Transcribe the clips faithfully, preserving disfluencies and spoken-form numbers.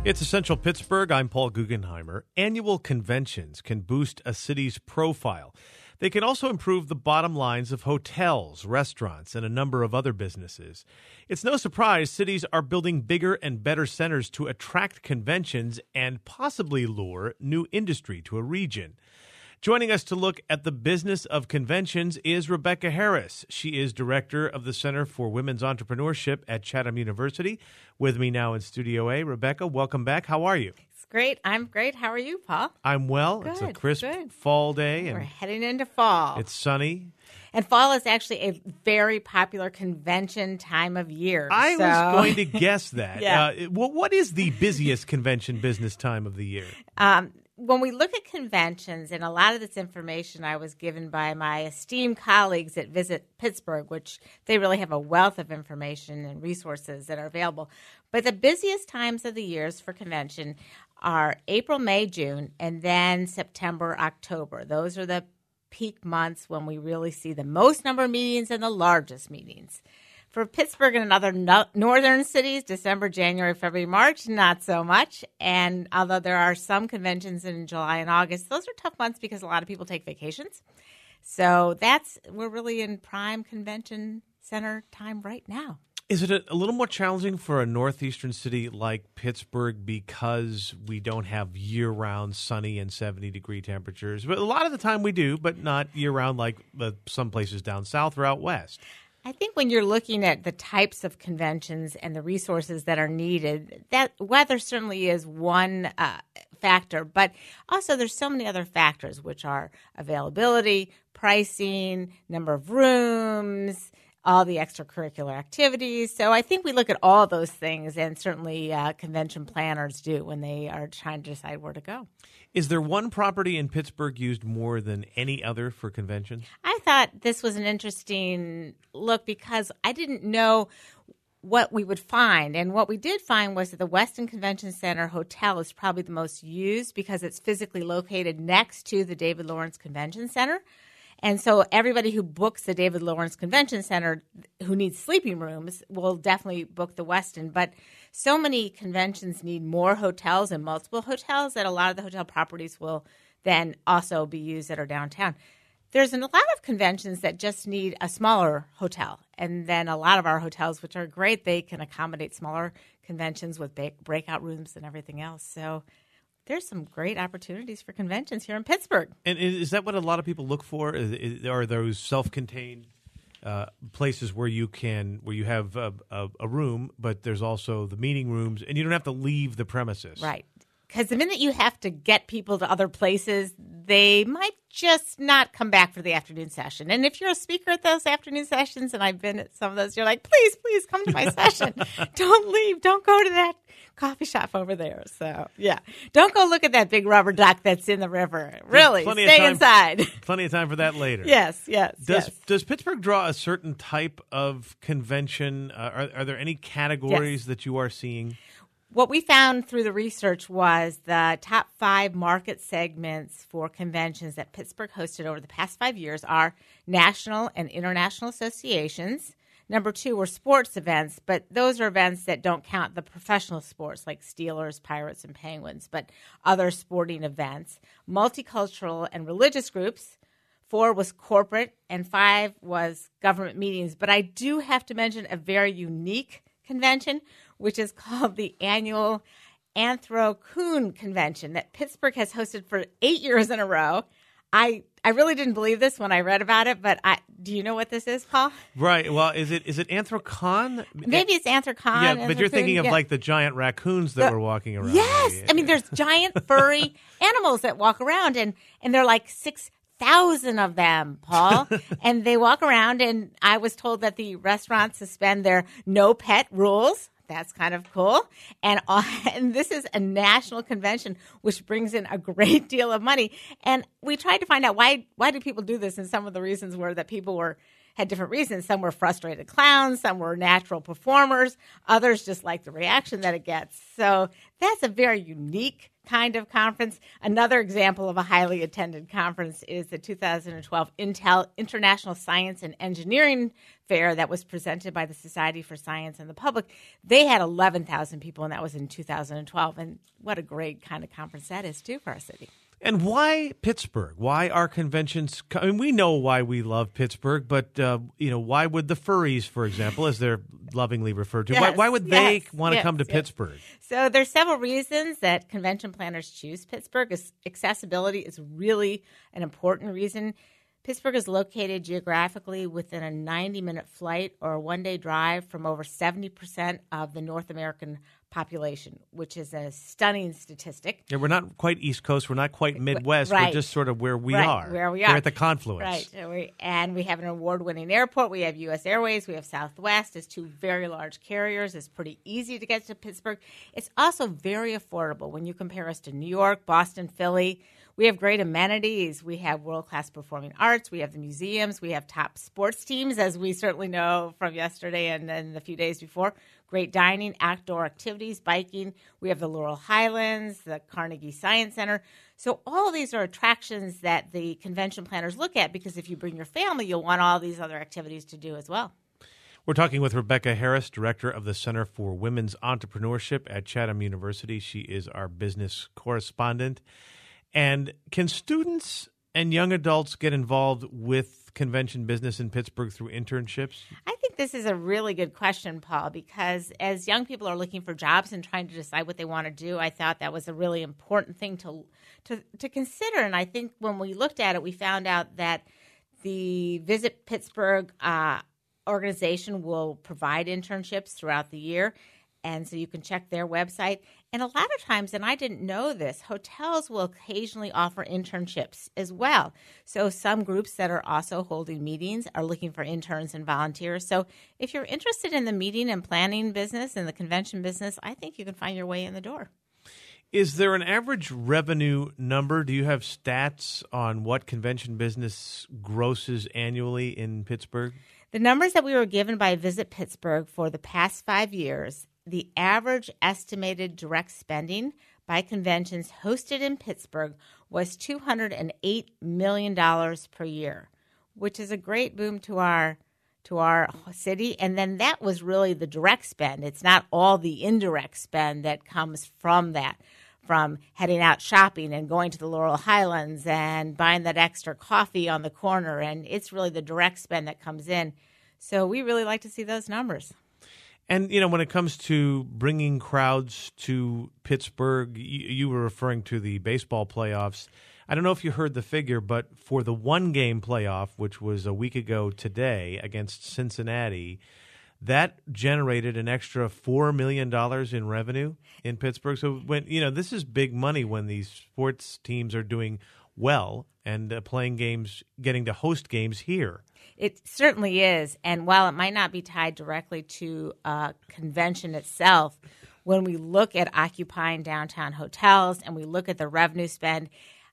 It's Essential Pittsburgh. I'm Paul Guggenheimer. Annual conventions can boost a city's profile. They can also improve the bottom lines of hotels, restaurants, and a number of other businesses. It's no surprise cities are building bigger and better centers to attract conventions and possibly lure new industry to a region. Joining us to look at the business of conventions is Rebecca Harris. She is director of the Center for Women's Entrepreneurship at Chatham University. With me now in Studio A. Rebecca, welcome back. How are you? It's great. I'm great. How are you, Paul? I'm well. Good, it's a crisp good. fall day. We're And heading into fall. it's sunny. And fall is actually a very popular convention time of year. I so. was going to guess that. Yeah. Uh, well, what is the busiest convention business time of the year? Um, when we look at conventions, and a lot of this information I was given by my esteemed colleagues at Visit Pittsburgh, which they really have a wealth of information and resources that are available. But the busiest times of the years for convention are April, May, June, and then September, October. Those are the peak months when we really see the most number of meetings and the largest meetings. For Pittsburgh and other no- northern cities, December, January, February, March, not so much. And although there are some conventions in July and August, those are tough months because a lot of people take vacations. So that's we're really in prime convention center time right now. Is it a, a little more challenging for a northeastern city like Pittsburgh because we don't have year-round sunny and seventy-degree temperatures? But a lot of the time we do, but not year-round like uh, some places down south or out west. I think when you're looking at the types of conventions and the resources that are needed, that weather certainly is one uh, factor, but also there's so many other factors, which are availability, pricing, number of rooms, all the extracurricular activities. So I think we look at all those things, and certainly uh, convention planners do when they are trying to decide where to go. Is there one property in Pittsburgh used more than any other for conventions? I thought this was an interesting look because I didn't know what we would find. And what we did find was that the Westin Convention Center Hotel is probably the most used because it's physically located next to the David Lawrence Convention Center. And so everybody who books the David Lawrence Convention Center who needs sleeping rooms will definitely book the Westin. But so many conventions need more hotels and multiple hotels that a lot of the hotel properties will then also be used that are downtown. There's a lot of conventions that just need a smaller hotel. And then a lot of our hotels, which are great, they can accommodate smaller conventions with breakout rooms and everything else. So there's some great opportunities for conventions here in Pittsburgh. And is that what a lot of people look for? Is, is, are those self-contained uh, places where you can where you have a, a, a room, but there's also the meeting rooms, and you don't have to leave the premises? Right. Because the minute you have to get people to other places, they might just not come back for the afternoon session. And if you're a speaker at those afternoon sessions, and I've been at some of those, you're like, please, please come to my session. Don't leave. Don't go to that coffee shop over there. So, yeah. Don't go look at that big rubber duck that's in the river. Really, Plenty stay of time, inside. Plenty of time for that later. Yes, yes, Does yes. Does Pittsburgh draw a certain type of convention? Uh, are, are there any categories Yes. that you are seeing? What we found through the research was the top five market segments for conventions that Pittsburgh hosted over the past five years are national and international associations. Number two were sports events, but those are events that don't count the professional sports like Steelers, Pirates, and Penguins, but other sporting events. Multicultural and religious groups. Four was corporate, and five was government meetings. But I do have to mention a very unique convention, which is called the annual Anthro-Kun Convention that Pittsburgh has hosted for eight years in a row. I I really didn't believe this when I read about it, but I do you know what this is, Paul? Right. Well, is it is it Anthrocon? Maybe it's Anthrocon. Yeah, but you're thinking of yeah. like the giant raccoons that The- were walking around. Yes. Yeah. I mean, there's giant furry animals that walk around, and, and they're like six thousand of them, Paul. And they walk around, and I was told that the restaurants suspend their no pet rules. That's kind of cool. And, uh, and this is a national convention, which brings in a great deal of money. And we tried to find out why why do people do this, and some of the reasons were that people were had different reasons. Some were frustrated clowns, some were natural performers, others just like the reaction that it gets. So that's a very unique kind of conference. Another example of a highly attended conference is the two thousand twelve Intel International Science and Engineering Fair that was presented by the Society for Science and the Public. They had eleven thousand people, and that was in two thousand twelve. And what a great kind of conference that is, too, for our city. And why Pittsburgh? Why are conventions? I mean, we know why we love Pittsburgh, but uh, you know, why would the furries, for example, as they're lovingly referred to, yes, why, why would they yes, want to yes, come to yes. Pittsburgh? So there's several reasons that convention planners choose Pittsburgh. Accessibility is really an important reason. Pittsburgh is located geographically within a ninety-minute flight or a one-day drive from over seventy percent of the North American population, which is a stunning statistic. Yeah, we're not quite East Coast. We're not quite Midwest. Right. We're just sort of where we right, are. Where we are. We're at the confluence. Right. And we have an award-winning airport. We have U S Airways. We have Southwest as two very large carriers. It's pretty easy to get to Pittsburgh. It's also very affordable when you compare us to New York, Boston, Philly. We have great amenities. We have world-class performing arts. We have the museums. We have top sports teams, as we certainly know from yesterday and then the few days before. Great dining, outdoor activities, biking. We have the Laurel Highlands, the Carnegie Science Center. So all of these are attractions that the convention planners look at, because if you bring your family, you'll want all these other activities to do as well. We're talking with Rebecca Harris, Director of the Center for Women's Entrepreneurship at Chatham University. She is our business correspondent. And can students and young adults get involved with convention business in Pittsburgh through internships? I think this is a really good question, Paul, because as young people are looking for jobs and trying to decide what they want to do, I thought that was a really important thing to to, to consider. And I think when we looked at it, we found out that the Visit Pittsburgh uh, organization will provide internships throughout the year. And so you can check their website. And a lot of times, and I didn't know this, hotels will occasionally offer internships as well. So some groups that are also holding meetings are looking for interns and volunteers. So if you're interested in the meeting and planning business and the convention business, I think you can find your way in the door. Is there an average revenue number? Do you have stats on what convention business grosses annually in Pittsburgh? The numbers that we were given by Visit Pittsburgh for the past five years, the average estimated direct spending by conventions hosted in Pittsburgh was two hundred eight million dollars per year, which is a great boom to our to our city. And then that was really the direct spend. It's not all the indirect spend that comes from that, from heading out shopping and going to the Laurel Highlands and buying that extra coffee on the corner. And it's really the direct spend that comes in. So we really like to see those numbers. And, you know, when it comes to bringing crowds to Pittsburgh, you, you were referring to the baseball playoffs. I don't know if you heard the figure, but for the one-game playoff, which was a week ago today against Cincinnati, that generated an extra four million dollars in revenue in Pittsburgh. So, when you know, this is big money when these sports teams are doing well and uh, playing games, getting to host games here. It certainly is. And while it might not be tied directly to a convention itself, when we look at occupying downtown hotels and we look at the revenue spend,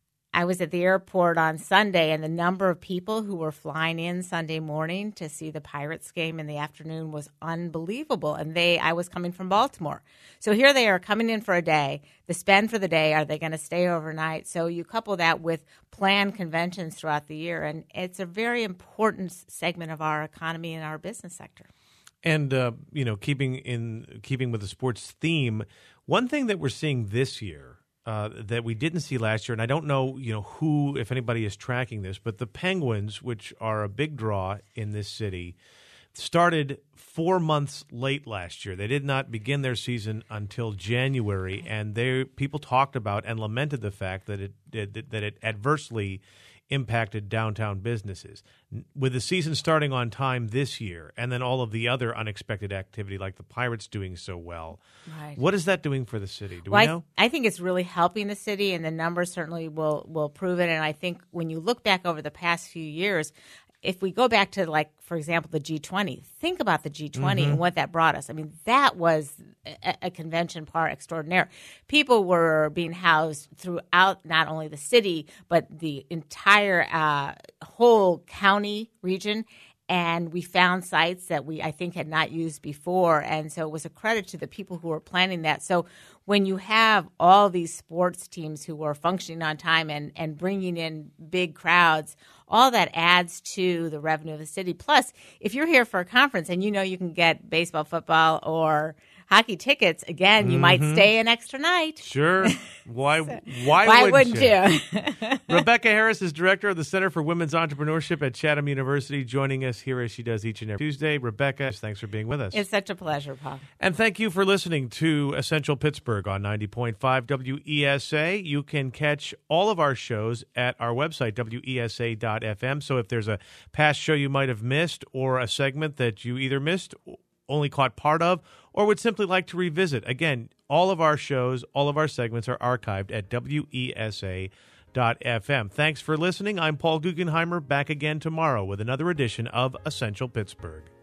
I was at the airport on Sunday, and the number of people who were flying in Sunday morning to see the Pirates game in the afternoon was unbelievable. And they, I was coming from Baltimore. So here they are coming in for a day. The spend for the day, are they going to stay overnight? So you couple that with planned conventions throughout the year, and it's a very important segment of our economy and our business sector. And, uh, you know, keeping in keeping with the sports theme, one thing that we're seeing this year Uh, that we didn't see last year, and I don't know, you know, who, if anybody is tracking this, but the Penguins, which are a big draw in this city, started four months late last year. They did not begin their season until January, and they people talked about and lamented the fact that it did, that it adversely impacted downtown businesses. With the season starting on time this year, and then all of the other unexpected activity like the Pirates doing so well, right. What is that doing for the city? Do well, we know? I, I think it's really helping the city, and the numbers certainly will, will prove it. And I think when you look back over the past few years, if we go back to, like, for example, the G twenty, think about the G twenty mm-hmm. and what that brought us. I mean, that was a, a convention par extraordinaire. People were being housed throughout not only the city, but the entire uh, whole county region. And we found sites that we, I think, had not used before. And so it was a credit to the people who were planning that. So when you have all these sports teams who are functioning on time and, and bringing in big crowds, all that adds to the revenue of the city. Plus, if you're here for a conference and you know you can get baseball, football, or hockey tickets, again, you mm-hmm. might stay an extra night. Sure. Why so, why, why wouldn't, wouldn't you? you? Rebecca Harris is director of the Center for Women's Entrepreneurship at Chatham University, joining us here as she does each and every Tuesday. Rebecca, thanks for being with us. It's such a pleasure, Paul. And thank you for listening to Essential Pittsburgh on ninety point five W E S A. You can catch all of our shows at our website, W E S A dot F M. So if there's a past show you might have missed or a segment that you either missed, only caught part of, or would simply like to revisit, again, all of our shows, all of our segments are archived at W E S A dot F M. Thanks for listening. I'm Paul Guggenheimer, back again tomorrow with another edition of Essential Pittsburgh.